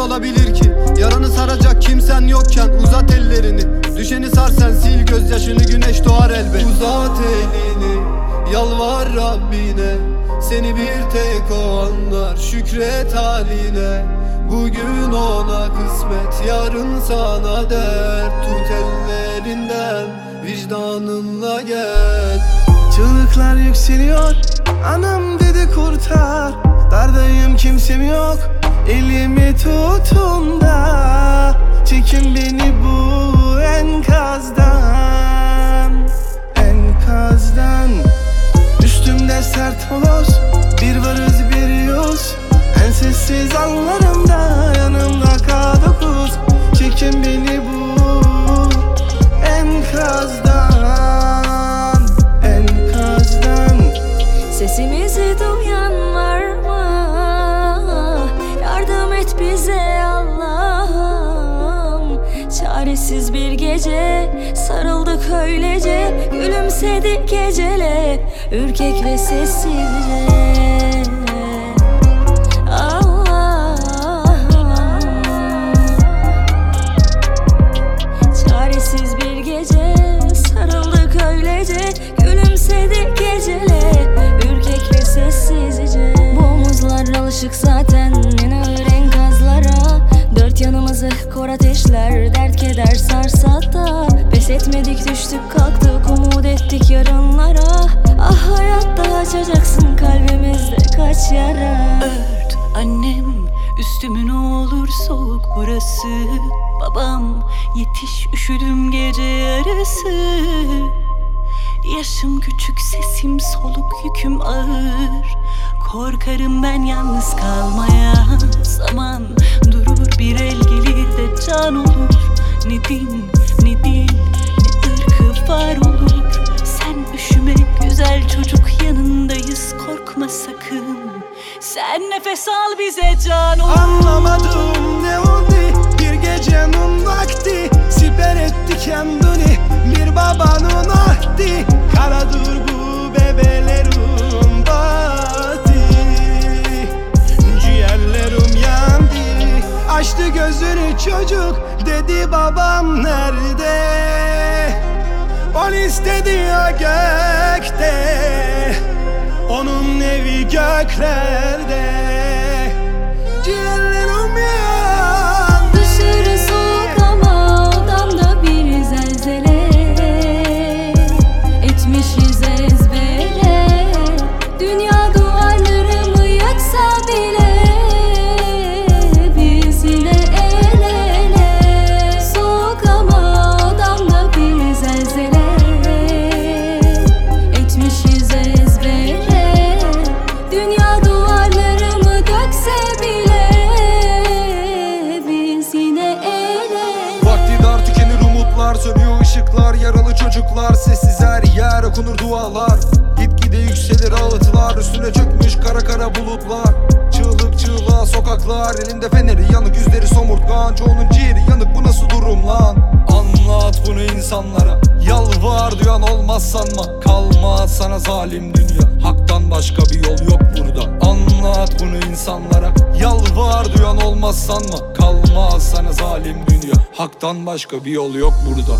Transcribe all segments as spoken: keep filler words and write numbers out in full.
olabilir ki? Yaranı saracak kimsen yokken uzat ellerini. Düşeni sar sen, sil gözyaşını, güneş doğar elbet. Uzat elini, yalvar Rabbine, seni bir tek o anlar, şükret haline. Bugün ona kısmet, yarın sana dert. Tut ellerinden, vicdanınla gel. Çığlıklar yükseliyor, anam dedi kurtar. Dardayım, kimsem yok, elimi tutun da çekin beni bu enkazdan, enkazdan. Üstümde sert holoz, bir varız bir yoz. En sessiz anlarımda yanımda K dokuz. Çekin beni bu enkazdan, enkazdan. Sesimizi duyan var mı? Yardım et bize Allah'ım. Çaresiz bir gece sarıldık öylece, gülümsedik gecele, ürkek ve sessizce. Çaresiz bir gece sarıldık öylece, gülümsedik gecele, ürkek ve sessizce. Bu omuzlar alışık zaten en ağır enkazlara. Dört yanımızı kor ateşler, dert keder sarsa da pes etmedik, düştük kalktık, umut ettik yarınlara. Ah hayatta açacaksın kalbimizde kaç yara. Ört annem üstümü, ne olur soğuk burası. Babam yetiş, üşüdüm gece yarısı. Yaşım küçük, sesim soluk, yüküm ağır. Korkarım ben yalnız kalmaya. Zaman durur, bir el gelir de can olur. Ne din, ne dil, ne ırkı var olur. Sen üşüme güzel çocuk, yanındayız, korkma sakın. Sen nefes al, bize can olur. Anlamadım ne oldu bir gecenin vakti. Siper etti kendini bir babanın ahdi. Karadır bu bebelerim batı. Ciğerlerim yandı. Açtı gözünü çocuk, dedi babam nerede? On istedi ya gökte, onun evi göklerde. Ciğerlerim yan. Dışarı soğuk ama odamda bir zelzele. Etmişiz ezbere, dünya duvarlarımı yaksa bile biz yine el ele. Soğuk ama odamda bir zelzele. Etmişiz ezbere, dünya duvarlarımı dökse bile biz yine el ele. Vakti dar, tükenir umutlar, sönüyor ışıklar. Yaralı çocuklar, sessiz her yer, okunur dualar. Gitgide yükselir ağıtlar, üstüne çökmüş kara kara bulutlar. Çığlık çığlığa sokaklar, elinde feneri yanık, yüzleri somurtkan. Çoğunun ciğeri yanık, bu nasıl durum lan? Anlat bunu insanlara, yalvar duyan olmaz sanma. Kalmaz sana zalim dünya, haktan başka bir yol yok burada. Anlat bunu insanlara, yalvar duyan olmaz sanma. Kalmaz sana zalim dünya, haktan başka bir yol yok burada.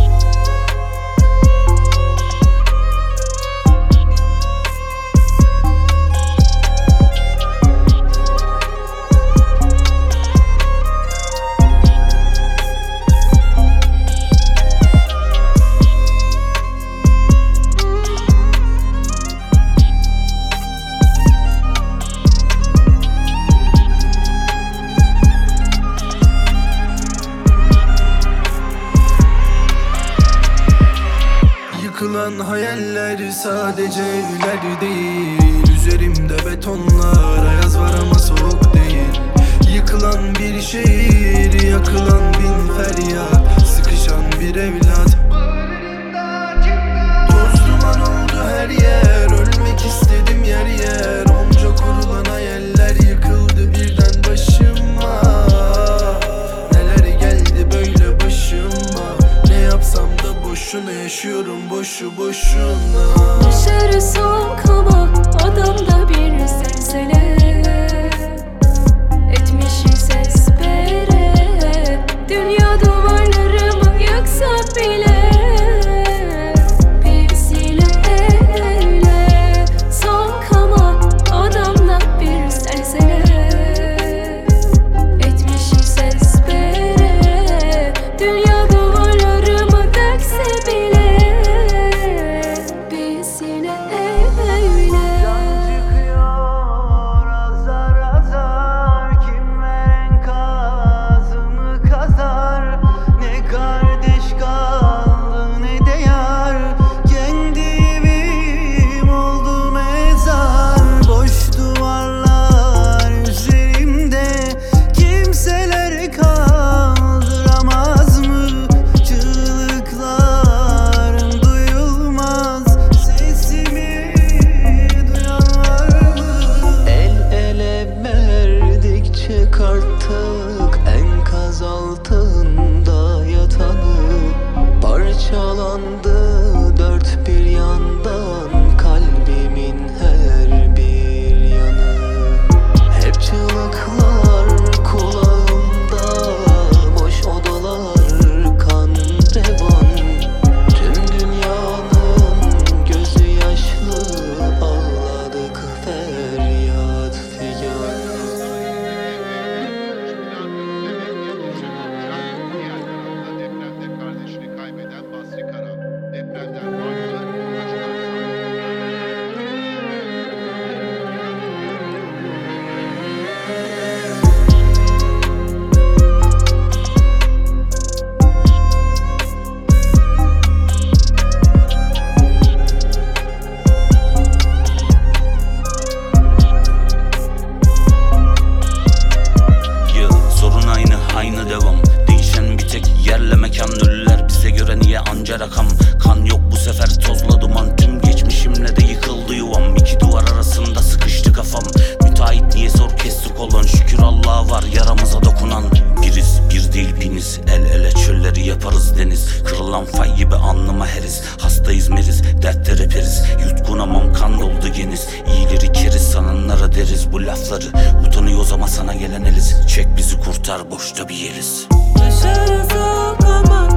Yıkılan hayaller sadece evler değil. Üzerimde betonlar, ayaz var ama soğuk değil. Yıkılan bir şehir, yakılan bin feryat. Sıkışan bir evlat, toz duman oldu her yer. Ölmek istedim yer yer. Onca kurulan hayaller yıkıldı birden başıma. Neler geldi böyle başıma. Ne yapsam da boşuna yaşıyorum, boşu boşuna. Dışarı soğuk ama odamda bir zelzele. Etmişiz ezbere, Kırılan fay gibi alnıma heriz. Hastayız meriz, dertte reperiz. Yutkunamam, kan doldu geniz. İyileri keriz, sananlara deriz bu lafları. Utanıyoruz ama sana gelen eliz. Çek bizi kurtar, boşta bir yeriz. Başarı soğuk ama